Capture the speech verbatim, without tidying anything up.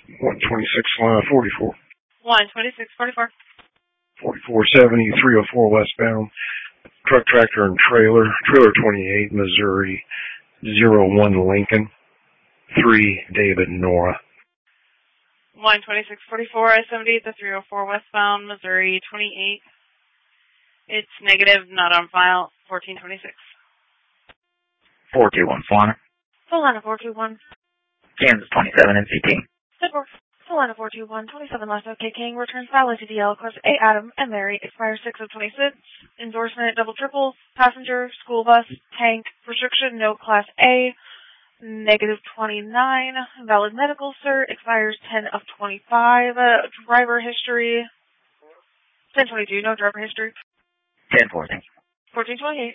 one twenty-six, line forty-four. one twenty-six forty-four. forty-four seventy, three oh four westbound. Truck, tractor, and trailer. Trailer twenty-eight, Missouri. zero one Lincoln. three David Nora. one twenty-six forty-four, I seventy, the three oh four westbound, Missouri twenty-eight. It's negative, not on file, fourteen twenty-six. four two one, Solana. Solana four two one. Kansas twenty-seven, N C T. Denver. Solana four two one, twenty-seven last OK King, returns valid to D L, class A Adam and Mary, expires six of twenty-six. Endorsement double triple, passenger, school bus, tank, restriction, no class A, negative twenty-nine, valid medical cert, expires ten of twenty-five, uh, driver history, ten twenty-two, no driver history. ten four, thank you. fourteen twenty-eight.